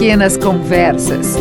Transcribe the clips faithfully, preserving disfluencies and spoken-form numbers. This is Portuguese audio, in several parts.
Pequenas Conversas.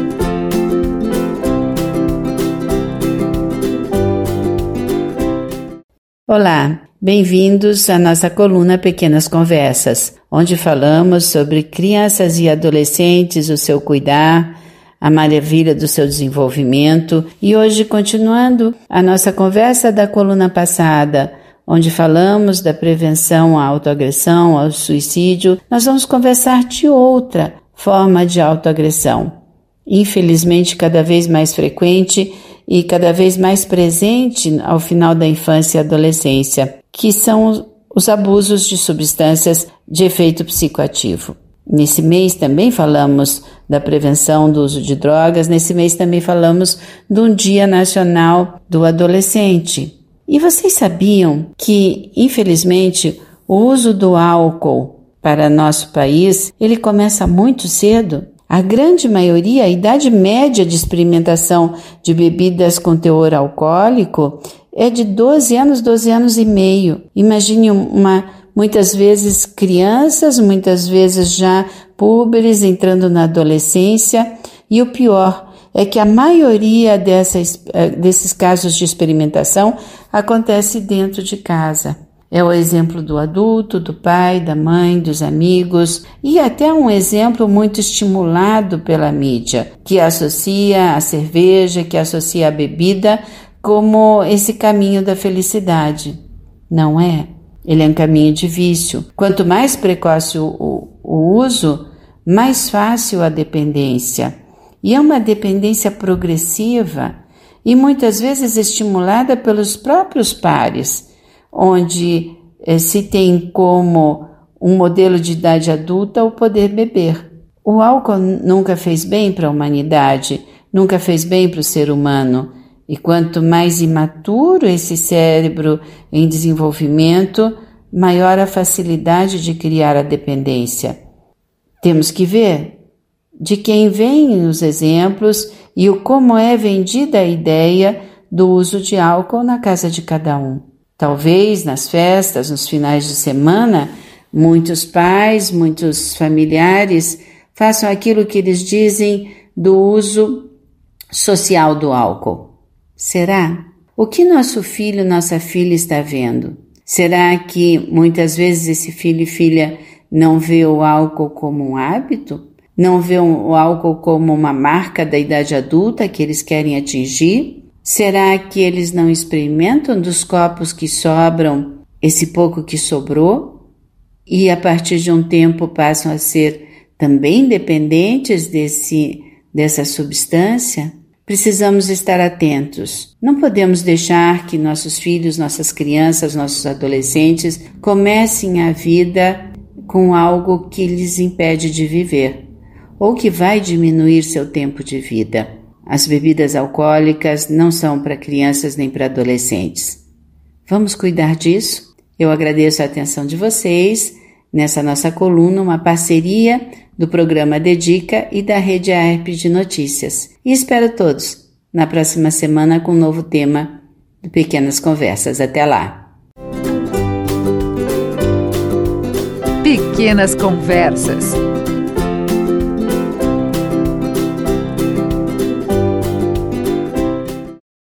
Olá, bem-vindos à nossa coluna Pequenas Conversas, onde falamos sobre crianças e adolescentes, o seu cuidar, a maravilha do seu desenvolvimento. E hoje, continuando a nossa conversa da coluna passada, onde falamos da prevenção à autoagressão, ao suicídio, nós vamos conversar de outra forma de autoagressão, infelizmente cada vez mais frequente e cada vez mais presente ao final da infância e adolescência, que são os abusos de substâncias de efeito psicoativo. Nesse mês também falamos da prevenção do uso de drogas, nesse mês também falamos do Dia Nacional do Adolescente. E vocês sabiam que, infelizmente, o uso do álcool para nosso país, ele começa muito cedo? A grande maioria, a idade média de experimentação de bebidas com teor alcoólico é de doze anos, doze anos e meio. Imagine uma, muitas vezes crianças, muitas vezes já púberes entrando na adolescência, e o pior é que a maioria dessas, desses casos de experimentação acontece dentro de casa. É o exemplo do adulto, do pai, da mãe, dos amigos, e até um exemplo muito estimulado pela mídia, que associa a cerveja, que associa a bebida como esse caminho da felicidade. Não é. Ele é um caminho de vício. Quanto mais precoce o, o, o uso, mais fácil a dependência. E é uma dependência progressiva e muitas vezes estimulada pelos próprios pares, onde eh, se tem como um modelo de idade adulta o poder beber. O álcool nunca fez bem para a humanidade, nunca fez bem para o ser humano. E quanto mais imaturo esse cérebro em desenvolvimento, maior a facilidade de criar a dependência. Temos que ver de quem vêm os exemplos e o como é vendida a ideia do uso de álcool na casa de cada um. Talvez nas festas, nos finais de semana, muitos pais, muitos familiares façam aquilo que eles dizem do uso social do álcool. Será? O que nosso filho, nossa filha está vendo? Será que muitas vezes esse filho e filha não vê o álcool como um hábito? Não vê o álcool como uma marca da idade adulta que eles querem atingir? Será que eles não experimentam dos copos que sobram, esse pouco que sobrou? E a partir de um tempo passam a ser também dependentes desse, dessa substância? Precisamos estar atentos. Não podemos deixar que nossos filhos, nossas crianças, nossos adolescentes comecem a vida com algo que lhes impede de viver, ou que vai diminuir seu tempo de vida. As bebidas alcoólicas não são para crianças nem para adolescentes. Vamos cuidar disso? Eu agradeço a atenção de vocês nessa nossa coluna, uma parceria do programa Dedica e da Rede A E P de Notícias. E espero todos na próxima semana com um novo tema do Pequenas Conversas. Até lá! Pequenas Conversas.